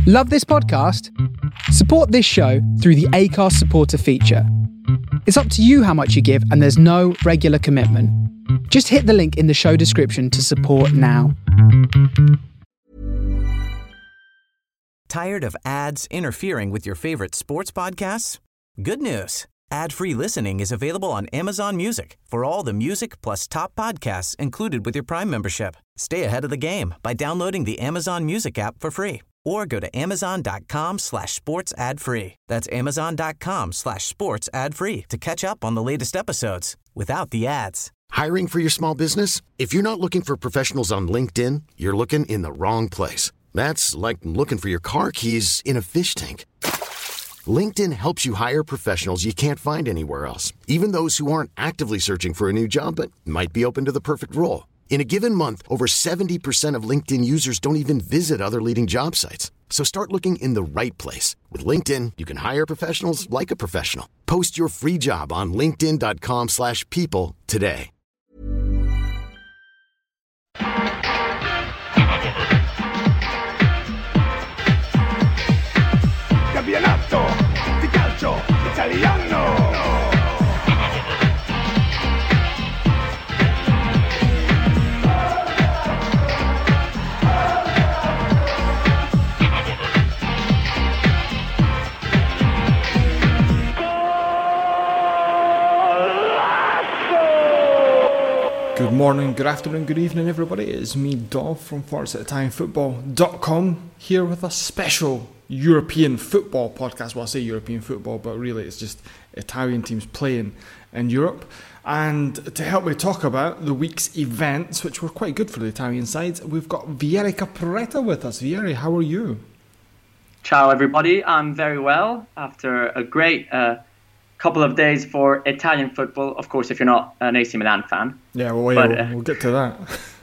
Love this podcast? Support this show through the Acast supporter feature. It's up to you how much you give, and there's no regular commitment. Just hit the link in the show description to support now. Tired of ads interfering with your favorite sports podcasts? Good news. Ad-free listening is available on Amazon Music for all the music plus top podcasts included with your Prime membership. Stay ahead of the game by downloading the Amazon Music app for free or go to amazon.com/sports ad free. That's amazon.com/sports ad free to catch up on the latest episodes without the ads. Hiring for your small business? If you're not looking for professionals on LinkedIn, you're looking in the wrong place. That's like looking for your car keys in a fish tank. LinkedIn helps you hire professionals you can't find anywhere else, even those who aren't actively searching for a new job but might be open to the perfect role. In a given month, over 70% of LinkedIn users don't even visit other leading job sites. So start looking in the right place. With LinkedIn, you can hire professionals like a professional. Post your free job on linkedin.com/people today. Campionato di calcio italiano. Good morning, good afternoon, good evening everybody. It's me, Dov from ForzaItalianFootball.com, here with a special European football podcast. Well, I say European football, but really it's just Italian teams playing in Europe. And to help me talk about the week's events, which were quite good for the Italian sides, we've got Vieri Capretta with us. Vieri, how are you? Ciao everybody, I'm very well after a great couple of days for Italian football. Of course, if you're not an AC Milan fan. Yeah, we'll get to that.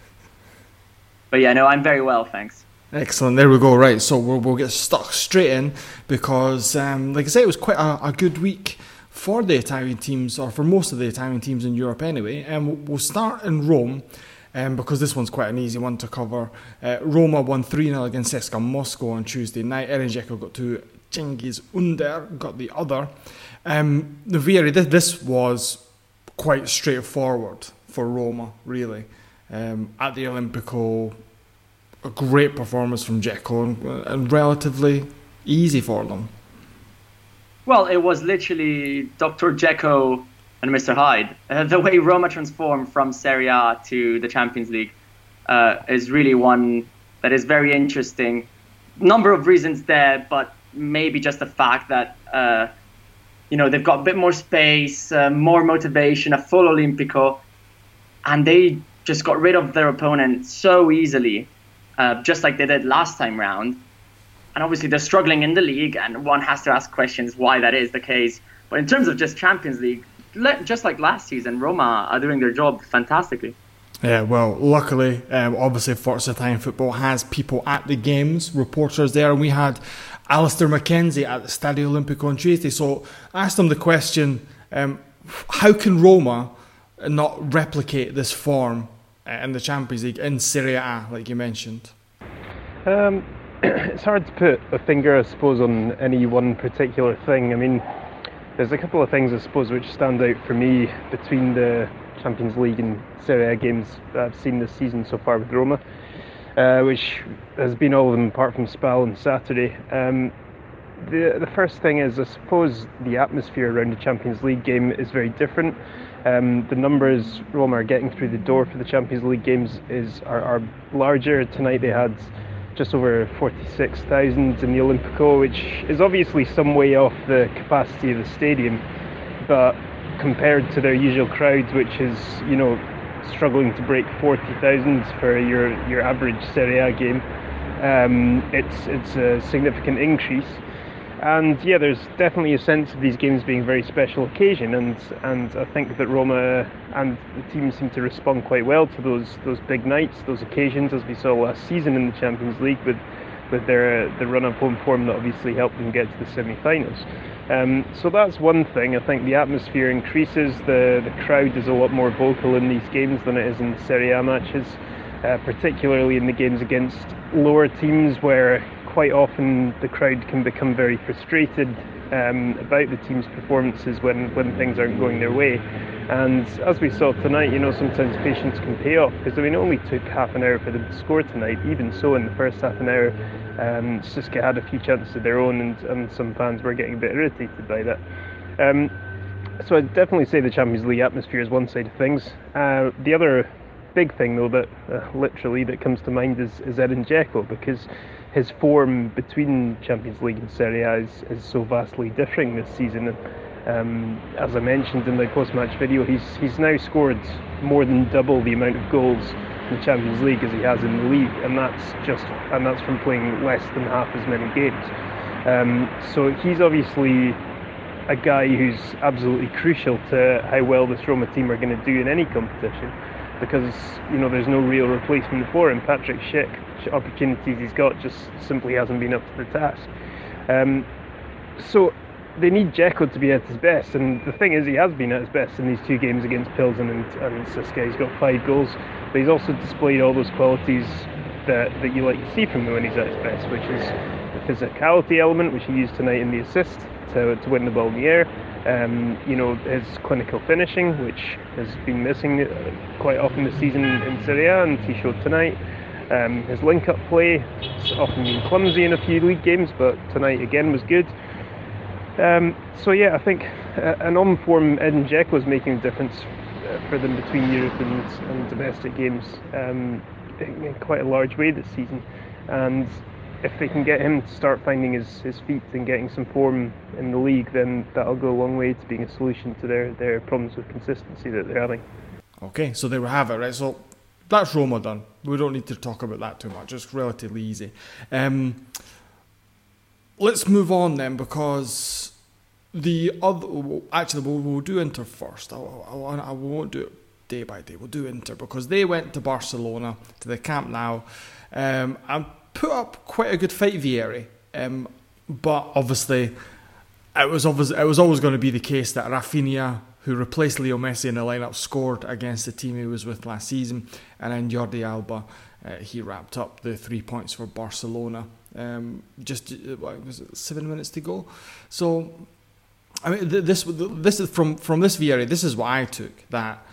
But yeah, no, I'm very well, thanks. Excellent, there we go. Right, so we'll get stuck straight in because, like I say, it was quite a good week for the Italian teams, or for most of the Italian teams in Europe anyway. And we'll start in Rome, because this one's quite an easy one to cover. Roma won 3-0 against CSKA Moscow on Tuesday night. Edin Dzeko got 2, Cengiz Under got the other. The Vieri, this was quite straightforward for Roma, really. At the Olimpico, a great performance from Dzeko and relatively easy for them. Well, it was literally Dr. Dzeko and Mr. Hyde. The way Roma transformed from Serie A to the Champions League is really one that is very interesting. Number of reasons there, but maybe just the fact that they've got a bit more space, more motivation, a full Olimpico, and they just got rid of their opponent so easily, just like they did last time round. And obviously they're struggling in the league, and one has to ask questions why that is the case. But in terms of just Champions League, just like last season, Roma are doing their job fantastically. Yeah, well, luckily, obviously Forza Italian Football has people at the games, reporters there, and we had Alistair Mackenzie at the Stadio Olimpico on Tuesday. So I asked him the question, how can Roma not replicate this form in the Champions League in Serie A, like you mentioned? It's hard to put a finger, I suppose, on any one particular thing. I mean, there's a couple of things, I suppose, which stand out for me between the Champions League and Serie A games that I've seen this season so far with Roma, which has been all of them apart from Spal on Saturday. The first thing is, I suppose, the atmosphere around the Champions League game is very different. The numbers Roma are getting through the door for the Champions League games are larger. Tonight they had just over 46,000 in the Olimpico, which is obviously some way off the capacity of the stadium, but compared to their usual crowds, which is, struggling to break 40,000 for your average Serie A game, it's a significant increase. And yeah, there's definitely a sense of these games being a very special occasion, and I think that Roma and the team seem to respond quite well to those big nights, those occasions, as we saw last season in the Champions League with the run of home form that obviously helped them get to the semi-finals. So that's one thing. I think the atmosphere increases, the crowd is a lot more vocal in these games than it is in Serie A matches, particularly in the games against lower teams where quite often the crowd can become very frustrated about the team's performances when things aren't going their way. And as we saw tonight, sometimes patience can pay off, because it only took half an hour for them to score tonight. Even so, in the first half an hour, Suske had a few chances of their own, and some fans were getting a bit irritated by that. So I'd definitely say the Champions League atmosphere is one side of things. The other big thing, though, that literally that comes to mind is Edin Dzeko, because his form between Champions League and Serie A is so vastly differing this season. As I mentioned in the post-match video, he's now scored more than double the amount of goals in the Champions League as he has in the league, and that's from playing less than half as many games. So he's obviously a guy who's absolutely crucial to how well this Roma team are going to do in any competition, because there's no real replacement for him. Patrick Schick, opportunities he's got, just simply hasn't been up to the task. So they need Dzeko to be at his best, and the thing is, he has been at his best in these two games against Pilsen and Suske. He's got 5 goals, but he's also displayed all those qualities that you like to see from him when he's at his best, which is the physicality element, which he used tonight in the assist to win the ball in the air. His clinical finishing, which has been missing quite often this season in Serie A, and he showed tonight. His link-up play has often been clumsy in a few league games, but tonight again was good. I think an on-form Edin Dzeko is making a difference for them between Europe and domestic games in quite a large way this season. And if they can get him to start finding his feet and getting some form in the league, then that'll go a long way to being a solution to their problems with consistency that they're having. Okay, so there we have it, right? So that's Roma done. We don't need to talk about that too much. It's relatively easy. Let's move on then, because the other... Actually, we'll do Inter first. I won't do it day by day. We'll do Inter, because they went to Barcelona, to the Camp Nou, and put up quite a good fight, Vieri. But obviously, it was always going to be the case that Rafinha, who replaced Leo Messi in the lineup, scored against the team he was with last season, and then Jordi Alba, he wrapped up the 3 points for Barcelona. Was it 7 minutes to go? So, I mean, this is from this Vieri. This is what I took, that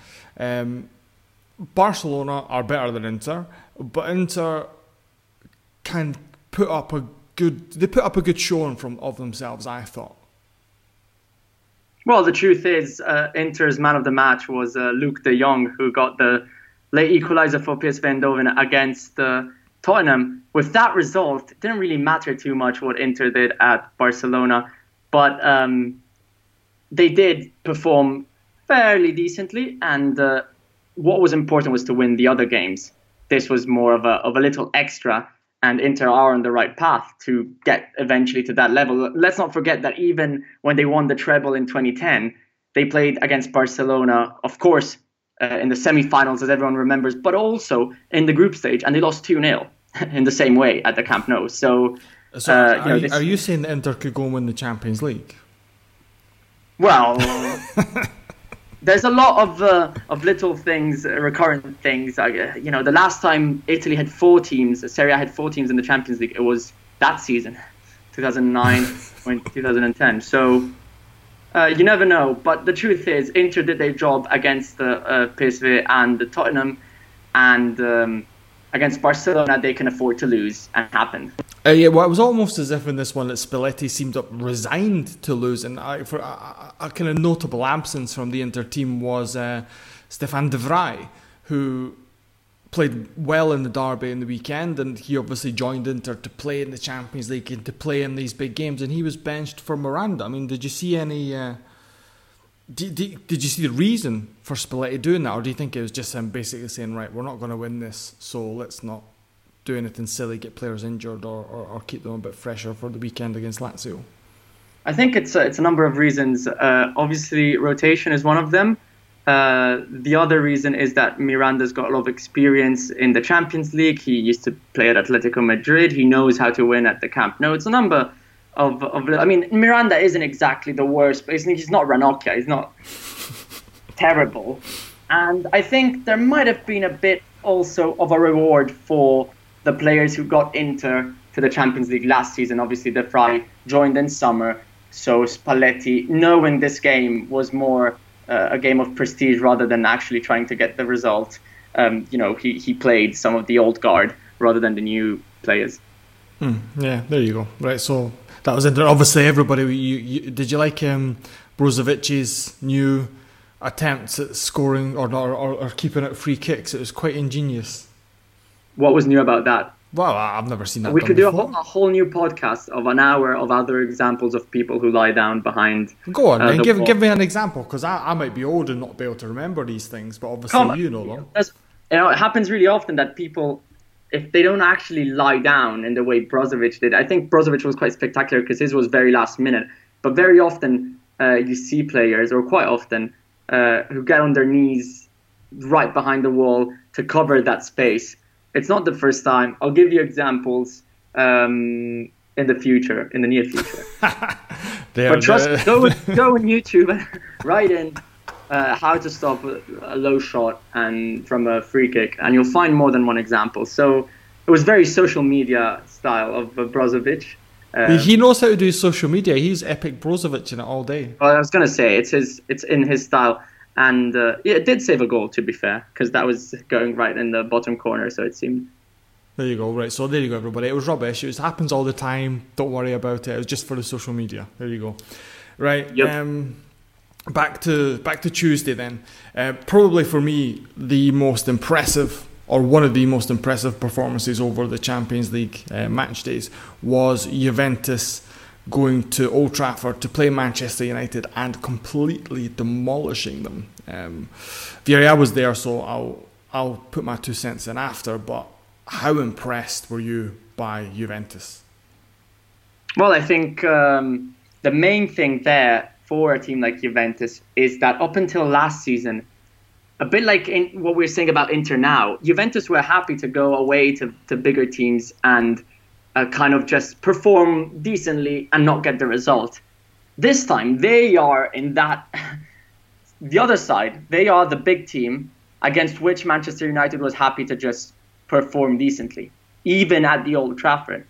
Barcelona are better than Inter, but Inter can put up a good showing of themselves, I thought. Well, the truth is, Inter's man of the match was Luuk de Jong, who got the late equaliser for PSV Eindhoven against Tottenham. With that result, it didn't really matter too much what Inter did at Barcelona, but they did perform fairly decently, and what was important was to win the other games. This was more of a little extra, and Inter are on the right path to get eventually to that level. Let's not forget that even when they won the treble in 2010, they played against Barcelona, of course, in the semi-finals, as everyone remembers, but also in the group stage, and they lost 2-0 in the same way at the Camp Nou. So are you saying that Inter could go and win the Champions League? Well, there's a lot of little things, recurrent things. The last time Italy had 4 teams, Serie A had 4 teams in the Champions League, it was that season, 2009 or 2010. So you never know. But the truth is, Inter did their job against the PSV and the Tottenham, and against Barcelona, they can afford to lose, and it happened. It was almost as if in this one that Spalletti seemed resigned to lose, and for a kind of notable absence from the Inter team was Stefan de Vrij, who played well in the derby in the weekend, and he obviously joined Inter to play in the Champions League and to play in these big games, and he was benched for Miranda. I mean, did you see any... Did you see the reason for Spalletti doing that, or do you think it was just him basically saying, right, we're not going to win this, so let's not do anything silly, get players injured, or keep them a bit fresher for the weekend against Lazio? I think it's a number of reasons. Obviously, rotation is one of them. The other reason is that Miranda's got a lot of experience in the Champions League. He used to play at Atletico Madrid. He knows how to win at the Camp Nou. It's a number of I mean, Miranda isn't exactly the worst, but he's not Ranocchia. He's not terrible. And I think there might have been a bit also of a reward for the players who got Inter to the Champions League last season. Obviously, De Vrij joined in summer, so Spalletti, knowing this game was more a game of prestige rather than actually trying to get the result, he played some of the old guard rather than the new players. Yeah, there you go. Right, so that was obviously everybody. Did you like Brozovic's new attempts at scoring or keeping out free kicks? It was quite ingenious. What was new about that? Well, I've never seen that. We could do a whole new podcast of an hour of other examples of people who lie down behind. Go on, and give me an example, because I might be old and not be able to remember these things, but obviously you know them. It happens really often that people, if they don't actually lie down in the way Brozovic did, I think Brozovic was quite spectacular because his was very last minute, but very often you see players, or quite often, who get on their knees right behind the wall to cover that space. It's not the first time. I'll give you examples in the near future. But trust me, go on YouTube and write in how to stop a low shot and from a free kick, and you'll find more than one example. So it was very social media style of Brozovic. He knows how to do social media. He's epic Brozovic in it all day. Well, I was going to say it's in his style. And it did save a goal, to be fair, because that was going right in the bottom corner, so it seemed. There you go, right. So there you go, everybody. It was rubbish. It happens all the time. Don't worry about it. It was just for the social media. There you go. Right. Yep. Back to Tuesday then. Probably for me, the most impressive, or one of the most impressive performances over the Champions League match days was Juventus going to Old Trafford to play Manchester United and completely demolishing them. Villarreal was there, so I'll put my 2 cents in after, but how impressed were you by Juventus? Well, I think the main thing there for a team like Juventus is that up until last season, a bit like in what we're saying about Inter now, Juventus were happy to go away to bigger teams and kind of just perform decently and not get the result. This time, they are in the other side. They are the big team against which Manchester United was happy to just perform decently, even at the Old Trafford.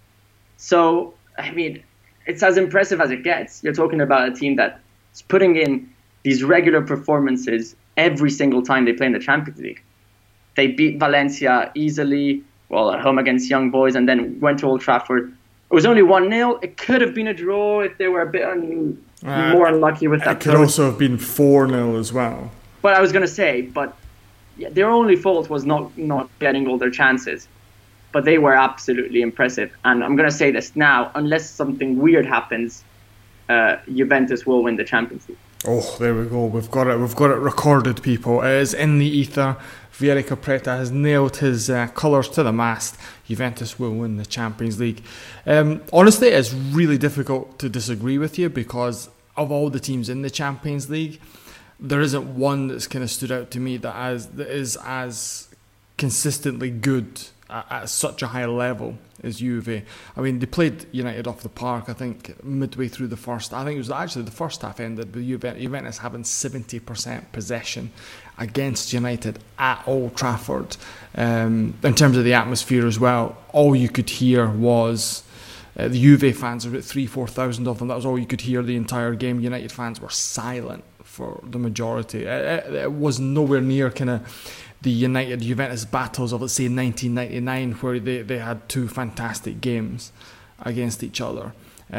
So, I mean, it's as impressive as it gets. You're talking about a team that's putting in these regular performances every single time they play in the Champions League. They beat Valencia easily, at home against Young Boys, and then went to Old Trafford. It was only 1-0. It could have been a draw if they were a bit more unlucky with that. It could also have been 4-0 as well. But I was going to say, their only fault was not getting all their chances. But they were absolutely impressive. And I'm going to say this now, unless something weird happens, Juventus will win the Champions League. Oh, there we go. We've got it recorded, people. It is in the ether. Vieri Capretta has nailed his colours to the mast. Juventus will win the Champions League. Honestly, it's really difficult to disagree with you, because of all the teams in the Champions League, there isn't one that's kind of stood out to me that is as consistently good at such a high level as Juve. I mean, they played United off the park, I think, midway through the first. I think it was actually the first half ended with Juventus having 70% possession against United at Old Trafford. In terms of the atmosphere as well, all you could hear was the Juve fans, about 3,000-4,000 of them. That was all you could hear the entire game. United fans were silent for the majority. It was nowhere near kind of the United-Juventus battles of, let's say, 1999, where they had two fantastic games against each other.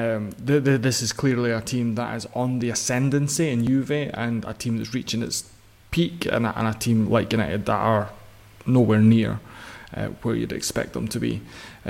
This is clearly a team that is on the ascendancy in Juve, and a team that's reaching its peak, and a team like United that are nowhere near where you'd expect them to be.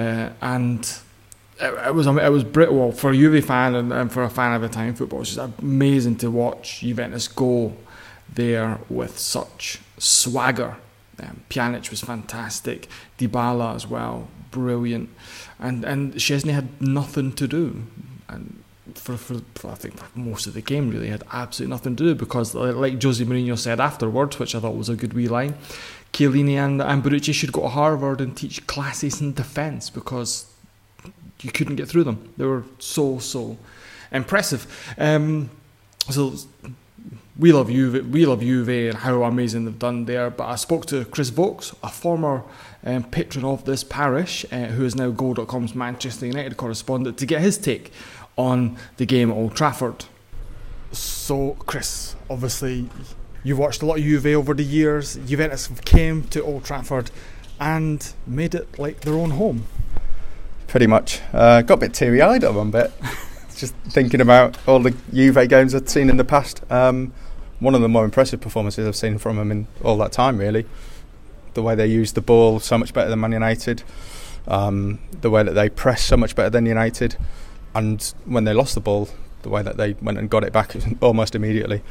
And it was brittle. Well, for a Juve fan and for a fan of Italian football, it's just amazing to watch Juventus go there with such swagger. Pjanic was fantastic, Dybala as well, brilliant, and Szczesny had nothing to do, and for I think for most of the game really had absolutely nothing to do, because like Jose Mourinho said afterwards, which I thought was a good wee line, Chiellini and Bonucci should go to Harvard and teach classes in defence, because you couldn't get through them. They were so impressive. So we love Juve and how amazing they've done there. But I spoke to Chris Vokes, a former patron of this parish, who is now Goal.com's Manchester United correspondent, to get his take on the game at Old Trafford. So, Chris, obviously you've watched a lot of Juve over the years. Juventus came to Old Trafford and made it like their own home. Pretty much. Got a bit teary-eyed at one bit. Just thinking about all the Juve games I've seen in the past. One of the more impressive performances I've seen from them in all that time, really. The way they used the ball so much better than Man United. The way that they pressed so much better than United. And when they lost the ball, the way that they went and got it back almost immediately.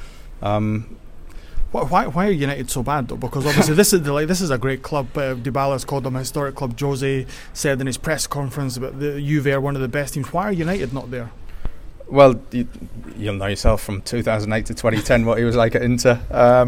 Why are United so bad though? Because obviously this is a great club. Dybala's called them a historic club. Jose said in his press conference about the Juve are one of the best teams. Why are United not there? Well, you'll know yourself from 2008 to 2010 what he was like at Inter,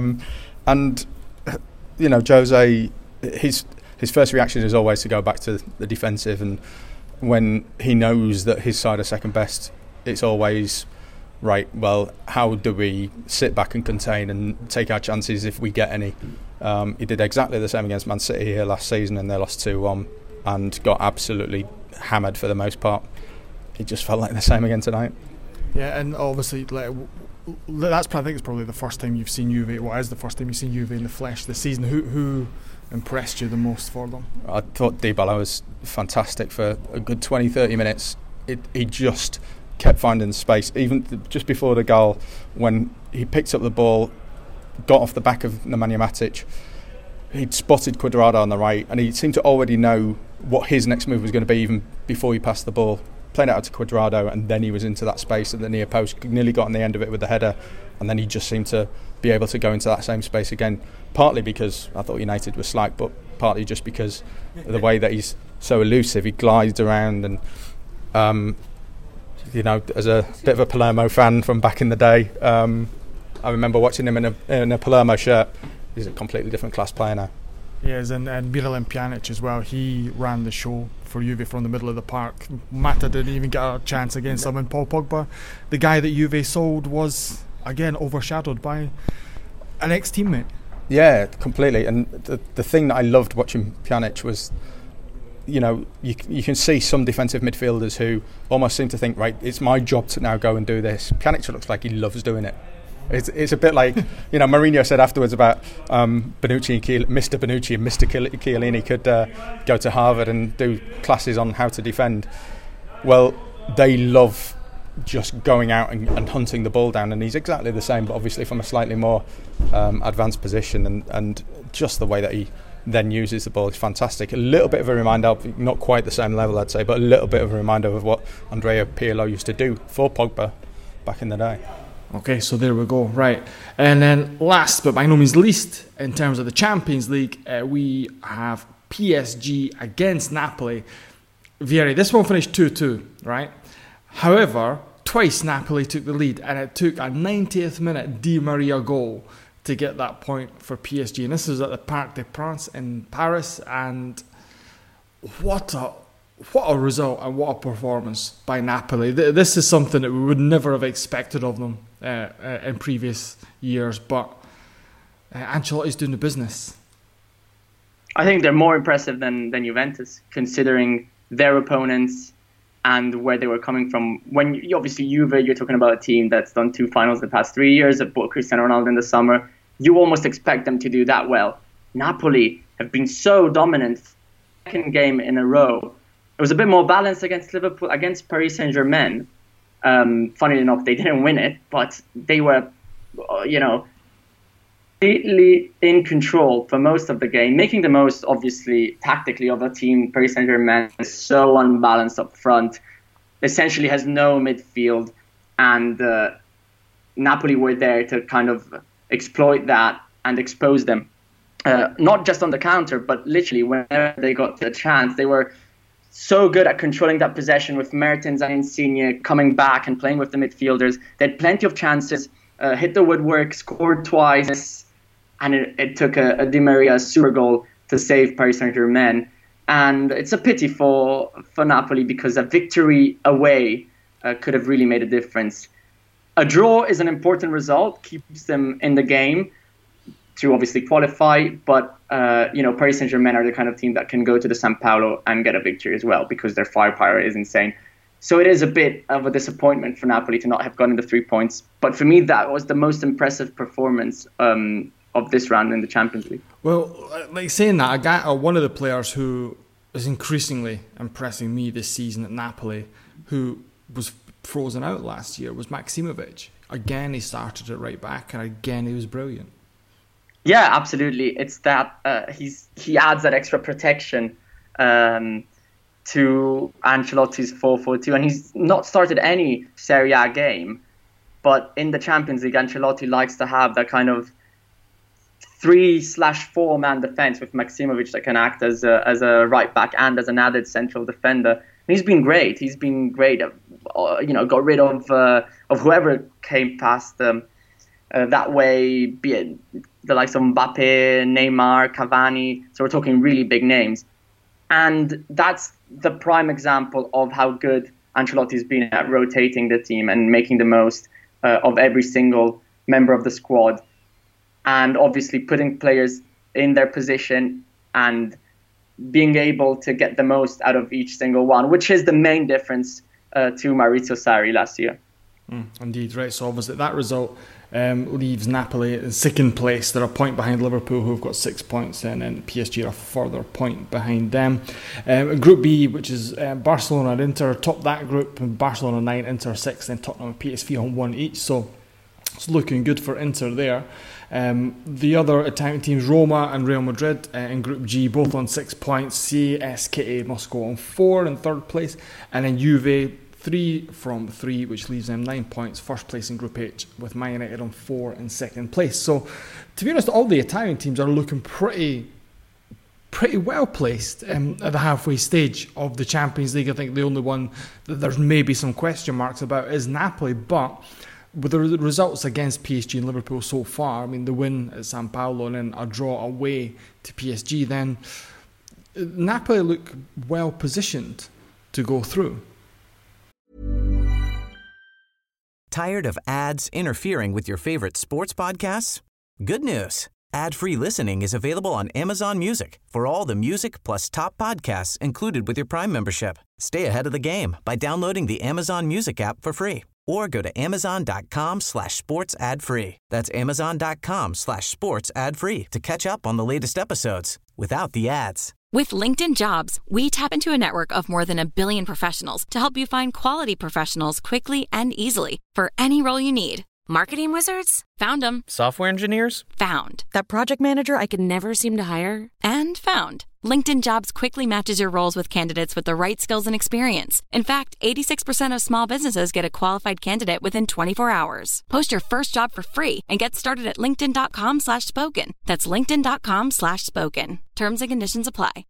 and you know, Jose, his first reaction is always to go back to the defensive, and when he knows that his side are second best, it's always right. Well, how do we sit back and contain and take our chances if we get any? He did exactly the same against Man City here last season, and they lost 2-1 and got absolutely hammered for the most part. It just felt like the same again tonight. Yeah, and obviously I think it's probably the first time you've seen Juve. What is the first time you've seen Juve in the flesh this season? Who impressed you the most for them? I thought Dybala was fantastic for a good 20-30 minutes. He just kept finding space, even just before the goal, when he picked up the ball, got off the back of Nemanja Matic. He'd spotted Cuadrado on the right, and he seemed to already know what his next move was going to be even before he passed the ball. Played it out to Cuadrado, and then he was into that space at the near post, nearly got on the end of it with the header, and then he just seemed to be able to go into that same space again, partly because I thought United was slack, but partly just because of the way that he's so elusive. He glides around, and you know, as a bit of a Palermo fan from back in the day, I remember watching him in a Palermo shirt. He's a completely different class player now. Yes, and Miralem Pjanic as well. He ran the show for Juve from the middle of the park. Mata didn't even get a chance against him. And Paul Pogba, the guy that Juve sold, was again overshadowed by an ex-teammate. Yeah, completely. And the thing that I loved watching Pjanic was, you know, you can see some defensive midfielders who almost seem to think, right, it's my job to now go and do this. Pjanic looks like he loves doing it. It's a bit like, you know, Mourinho said afterwards about Bonucci and Mr. Bonucci and Mr. Chiellini could go to Harvard and do classes on how to defend. Well, they love just going out and hunting the ball down, and he's exactly the same, but obviously from a slightly more advanced position, and just the way that he then uses the ball is fantastic. A little bit of a reminder, not quite the same level I'd say, but a little bit of a reminder of what Andrea Pirlo used to do for Pogba back in the day. Okay, so there we go, right. And then last but by no means least, in terms of the Champions League, we have PSG against Napoli. Vieri, this one finished 2-2, right? However, twice Napoli took the lead, and it took a 90th minute Di Maria goal to get that point for PSG. And this was at the Parc des Princes in Paris, and what a result and what a performance by Napoli. This is something that we would never have expected of them in previous years, but Ancelotti's doing the business. I think they're more impressive than Juventus, considering their opponents and where they were coming from. When obviously Juve, you're talking about a team that's done 2 finals the past 3 years, that bought Cristiano Ronaldo in the summer. You almost expect them to do that well. Napoli have been so dominant, second game in a row. It was a bit more balanced against Liverpool, against Paris Saint-Germain. Funnily enough, they didn't win it, but they were, completely in control for most of the game, making the most, obviously, tactically of a team. Paris Saint-Germain is so unbalanced up front, essentially has no midfield, and Napoli were there to kind of exploit that and expose them. Not just on the counter, but literally whenever they got the chance, they were so good at controlling that possession with Mertens and Insigne coming back and playing with the midfielders. They had plenty of chances, hit the woodwork, scored twice, and it took a Di Maria super goal to save Paris Saint-Germain. And it's a pity for Napoli, because a victory away could have really made a difference. a draw is an important result, keeps them in the game to obviously qualify, but Paris Saint-Germain are the kind of team that can go to the São Paulo and get a victory as well because their firepower is insane. So it is a bit of a disappointment for Napoli to not have gotten the 3 points. But for me, that was the most impressive performance of this round in the Champions League. Well, like saying that, one of the players who is increasingly impressing me this season at Napoli, who was frozen out last year, was Maksimovic. Again, he started at right back, and again, he was brilliant. Yeah, absolutely. It's that he adds that extra protection to Ancelotti's 4-4-2, and he's not started any Serie A game, but in the Champions League, Ancelotti likes to have that kind of 3/4 man defense with Maksimovic that can act as a right back and as an added central defender. And he's been great. He's been great. Got rid of whoever came past them. That way, be it the likes of Mbappe, Neymar, Cavani. So we're talking really big names. And that's the prime example of how good Ancelotti's been at rotating the team and making the most of every single member of the squad. And obviously putting players in their position and being able to get the most out of each single one, which is the main difference to Maurizio Sarri last year. Indeed, right. So obviously that result leaves Napoli in second place. They're a point behind Liverpool, who've got 6 points, and then PSG are a further point behind them. Group B, which is Barcelona and Inter, top that group. Barcelona 9, Inter 6, then Tottenham and PSV on 1 each. So it's looking good for Inter there. The other Italian teams, Roma and Real Madrid, in Group G, both on 6 points. CSKA Moscow on 4 in third place, and then Juve 3 from 3, which leaves them 9 points, first place in Group H, with Man United on 4 in second place. So, to be honest, all the Italian teams are looking pretty well placed at the halfway stage of the Champions League. I think the only one that there's maybe some question marks about is Napoli, but with the results against PSG and Liverpool so far, I mean, the win at São Paulo and then a draw away to PSG, then Napoli look well positioned to go through. Tired of ads interfering with your favorite sports podcasts? Good news. Ad-free listening is available on Amazon Music for all the music plus top podcasts included with your Prime membership. Stay ahead of the game by downloading the Amazon Music app for free or go to amazon.com/sports ad free. That's amazon.com/sports ad free to catch up on the latest episodes without the ads. With LinkedIn Jobs, we tap into a network of more than 1 billion professionals to help you find quality professionals quickly and easily for any role you need. Marketing wizards? Found them. Software engineers? Found. That project manager I could never seem to hire? And found. LinkedIn Jobs quickly matches your roles with candidates with the right skills and experience. In fact, 86% of small businesses get a qualified candidate within 24 hours. Post your first job for free and get started at linkedin.com/spoken. That's linkedin.com/spoken. Terms and conditions apply.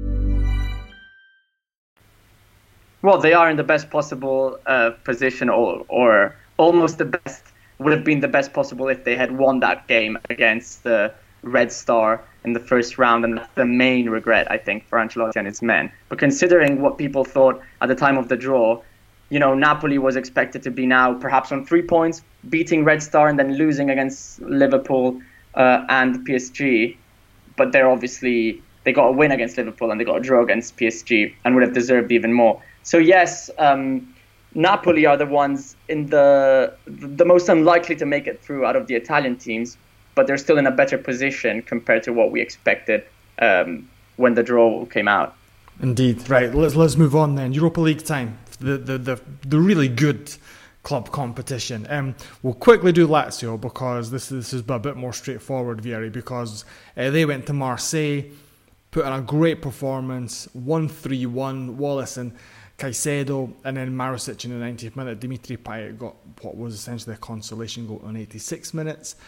Well, they are in the best possible position, or almost the best. Would have been the best possible if they had won that game against the Red Star in the first round, and that's the main regret, I think, for Ancelotti and his men. But considering what people thought at the time of the draw, Napoli was expected to be now perhaps on 3 points, beating Red Star and then losing against Liverpool and PSG. But they got a win against Liverpool and they got a draw against PSG and would have deserved even more. So yes, Napoli are the ones in the most unlikely to make it through out of the Italian teams, but they're still in a better position compared to what we expected when the draw came out. Indeed, right. Let's move on then. Europa League time, the really good club competition. We'll quickly do Lazio because this is a bit more straightforward, Vieri, because they went to Marseille, put in a great performance, 1-3-1, Wallace and Caicedo, and then Marusic in the 90th minute. Dimitri Payet got what was essentially a consolation goal in 86 minutes.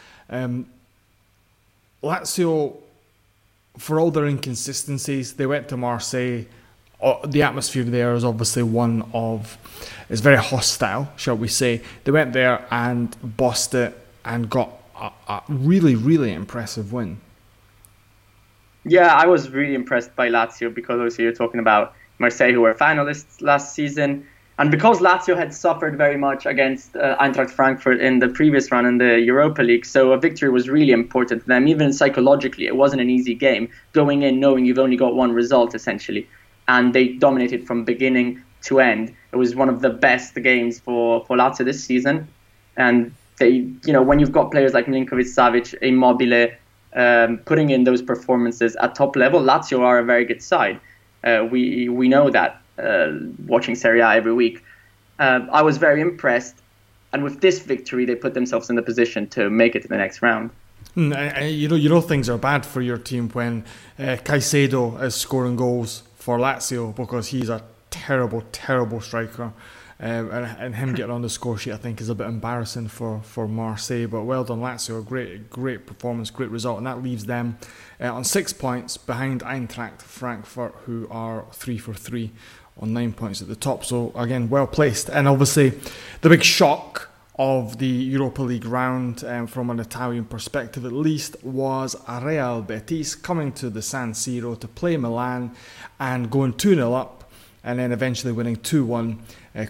Lazio, for all their inconsistencies, they went to Marseille. The atmosphere there is obviously it's very hostile, shall we say. They went there and bossed it and got a really, really impressive win. Yeah, I was really impressed by Lazio because obviously you're talking about Marseille, who were finalists last season. And because Lazio had suffered very much against Eintracht Frankfurt in the previous run in the Europa League, so a victory was really important to them. Even psychologically, it wasn't an easy game, going in knowing you've only got one result, essentially. And they dominated from beginning to end. It was one of the best games for Lazio this season. And they, when you've got players like Milinkovic-Savic, Immobile, putting in those performances at top level, Lazio are a very good side. We know that. Watching Serie A every week, I was very impressed, and with this victory, they put themselves in the position to make it to the next round. Things are bad for your team when Caicedo is scoring goals for Lazio, because he's a terrible, terrible striker, and him getting on the score sheet, I think, is a bit embarrassing for Marseille. But well done, Lazio, great performance, great result, and that leaves them on 6 points behind Eintracht Frankfurt, who are 3 for 3. On 9 points at the top, so again, well placed. And obviously, the big shock of the Europa League round, from an Italian perspective at least, was Real Betis coming to the San Siro to play Milan and going 2-0 up, and then eventually winning 2-1.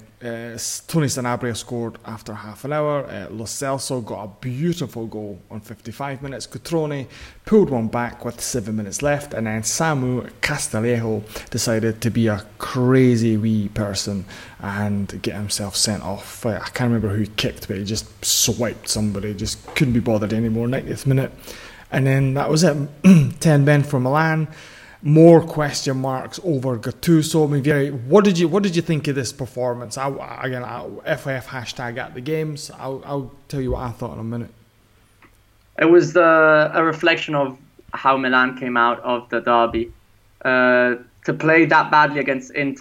Tony Sanabria scored after half an hour. Lo Celso got a beautiful goal on 55 minutes. Cutrone pulled one back with 7 minutes left, and then Samu Castillejo decided to be a crazy wee person and get himself sent off. I can't remember who he kicked, but he just swiped somebody, just couldn't be bothered anymore, 90th minute. And then that was it. 10 men for Milan. More question marks over Gattuso. I mean, Vieri, what did you think of this performance? FAF hashtag at the games. I'll tell you what I thought in a minute. It was a reflection of how Milan came out of the derby. To play that badly against Inter,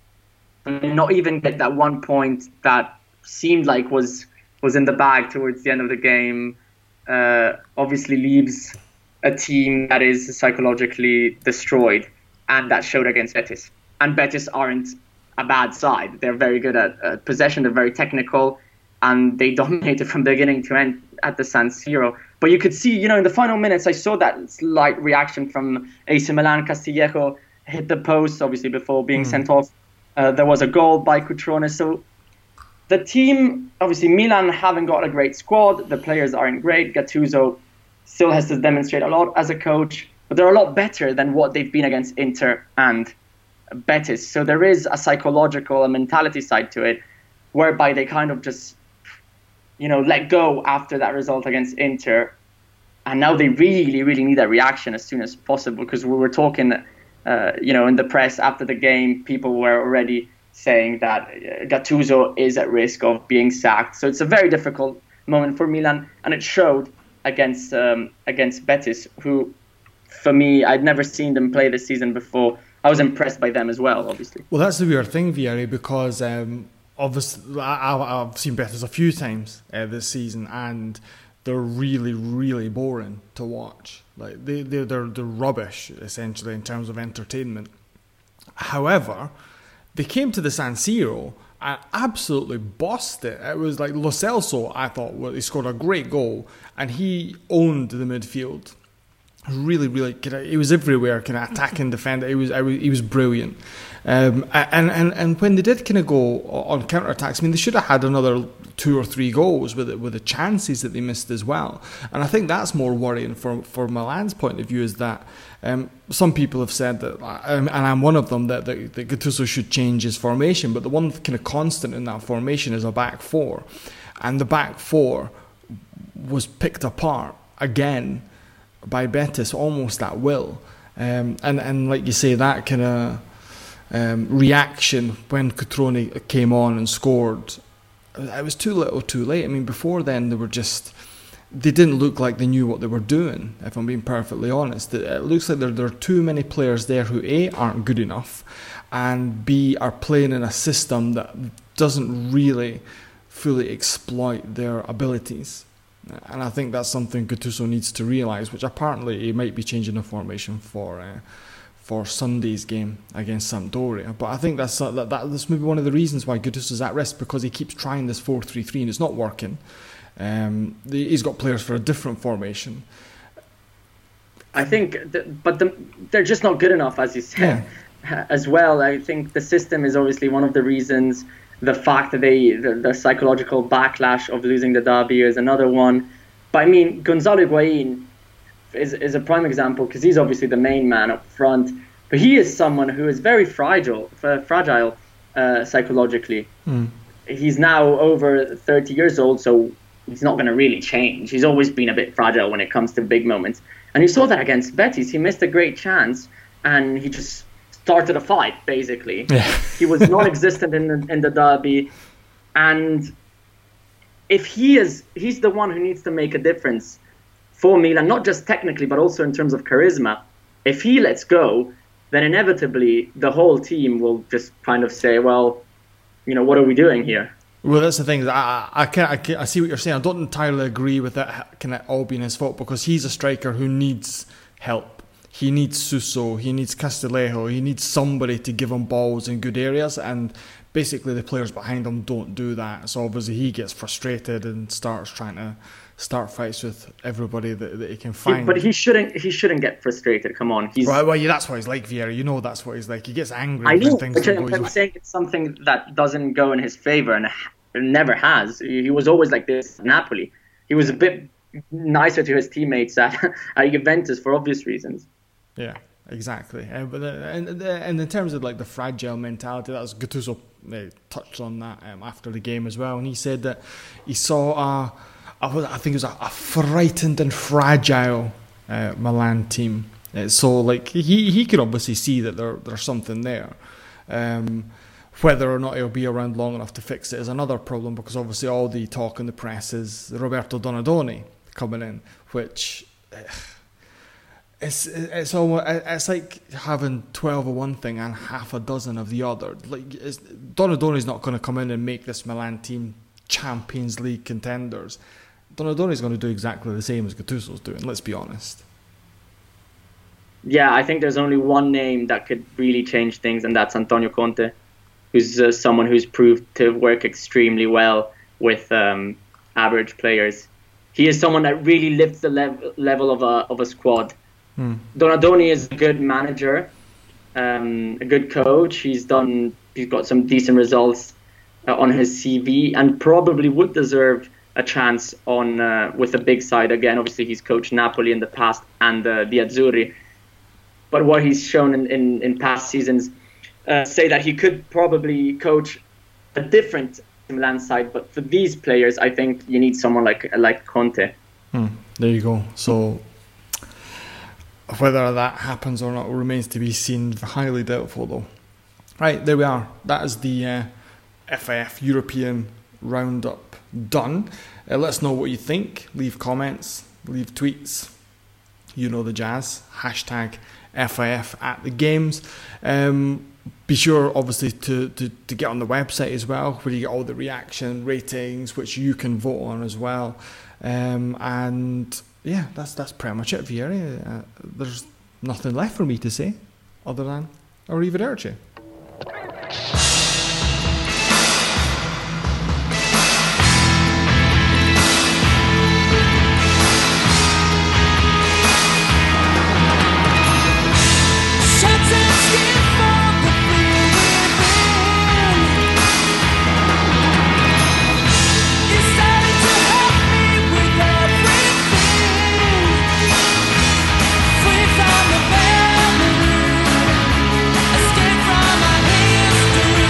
and not even get that 1 point that seemed like was in the bag towards the end of the game, obviously leaves a team that is psychologically destroyed, and that showed against Betis. And Betis aren't a bad side. They're very good at possession, they're very technical, and they dominated from beginning to end at the San Siro. But you could see, in the final minutes, I saw that slight reaction from AC Milan. Castillejo hit the post, obviously, before being sent off. There was a goal by Cutrone. So the team, obviously, Milan haven't got a great squad. The players aren't great. Gattuso still has to demonstrate a lot as a coach, but they're a lot better than what they've been against Inter and Betis. So there is a psychological and mentality side to it, whereby they kind of just, let go after that result against Inter. And now they really, really need a reaction as soon as possible, because we were talking, in the press after the game, people were already saying that Gattuso is at risk of being sacked. So it's a very difficult moment for Milan, and it showed against Betis, who, for me, I'd never seen them play this season before. I was impressed by them as well, obviously. Well, that's the weird thing, Vieri, because obviously I've seen Betis a few times this season, and they're really, really boring to watch. Like they're rubbish, essentially, in terms of entertainment. However, they came to the San Siro and absolutely bossed it. It was like Lo Celso, I thought, he scored a great goal, and he owned the midfield. Really, really, he was everywhere, kind of attacking, defending. He was brilliant. And when they did kind of go on counter attacks, I mean, they should have had another 2 or 3 goals with the chances that they missed as well. And I think that's more worrying for Milan's point of view, is that some people have said that, and I'm one of them, that Gattuso should change his formation. But the one kind of constant in that formation is a back four, and the back four was picked apart again by Betis almost at will. And like you say, that kind of reaction when Cutrone came on and scored, it was too little too late. I mean, before then they didn't look like they knew what they were doing, if I'm being perfectly honest. It looks like there are too many players there who A, aren't good enough, and B, are playing in a system that doesn't really fully exploit their abilities. And I think that's something Gattuso needs to realise, which apparently he might be changing the formation for Sunday's game against Sampdoria. But I think that's maybe one of the reasons why Gattuso's at risk, because he keeps trying this 4-3-3 and it's not working. He's got players for a different formation. I think, they're just not good enough, as you said, as well. I think the system is obviously one of the reasons the fact that the psychological backlash of losing the derby is another one. But I mean, Gonzalo Higuain is a prime example because he's obviously the main man up front, but he is someone who is very fragile psychologically. He's now over 30 years old, so he's not going to really change. He's always been a bit fragile when it comes to big moments. And you saw that against Betis. He missed a great chance, and he just started a fight, basically. Yeah. He was non-existent in the derby. And if he's the one who needs to make a difference for Milan, not just technically, but also in terms of charisma. If he lets go, then inevitably the whole team will just kind of say, well, what are we doing here? Well, that's the thing. I see what you're saying. I don't entirely agree with that kind of all being his fault, because he's a striker who needs help. He needs Suso, he needs Castillejo, he needs somebody to give him balls in good areas, and basically the players behind him don't do that. So obviously he gets frustrated and starts trying to start fights with everybody that he can find. But he shouldn't get frustrated. Come on, right. Well, yeah, that's what he's like, Vieira. That's what he's like. He gets angry. I know, when things don't go I'm saying it's something that doesn't go in his favor, and never has. He was always like this at Napoli. He was a bit nicer to his teammates at Juventus for obvious reasons. Yeah, exactly. But and in terms of like the fragile mentality, that was Gattuso touched on that after the game as well, and he said that he saw I think it was a frightened and fragile Milan team. So like he could obviously see that there's something there. Whether or not he'll be around long enough to fix it is another problem, because obviously all the talk in the press is Roberto Donadoni coming in, which it's like having 12 of one thing and half a dozen of the other. Like Donadoni's not going to come in and make this Milan team Champions League contenders. Donadoni's going to do exactly the same as Gattuso's doing, let's be honest. Yeah, I think there's only one name that could really change things, and that's Antonio Conte, who's someone who's proved to work extremely well with average players. He is someone that really lifts the level of a squad. Donadoni is a good manager, a good coach. He's got some decent results on his CV, and probably would deserve a chance on with a big side again. Obviously, he's coached Napoli in the past and the Azzurri. But what he's shown in past seasons say that he could probably coach a different Milan side. But for these players, I think you need someone like Conte. There you go. So whether that happens or not remains to be seen. Highly doubtful, though. Right, there we are. That is the FIF European Roundup done. Let us know what you think. Leave comments, leave tweets. You know the jazz. Hashtag FIF at the games. Be sure, obviously, to get on the website as well, where you get all the reaction ratings, which you can vote on as well. And yeah, that's pretty much it, Vieira. There's nothing left for me to say other than arrivederci. From the memory, escape from my history.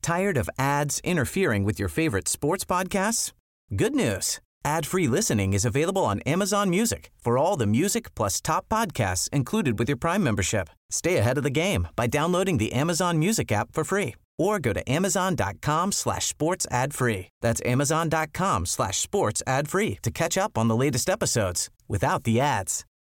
Tired of ads interfering with your favorite sports podcasts? Good news. Ad-free listening is available on Amazon Music for all the music plus top podcasts included with your Prime membership. Stay ahead of the game by downloading the Amazon Music app for free or go to amazon.com/sports ad free. That's amazon.com/sports ad free to catch up on the latest episodes without the ads.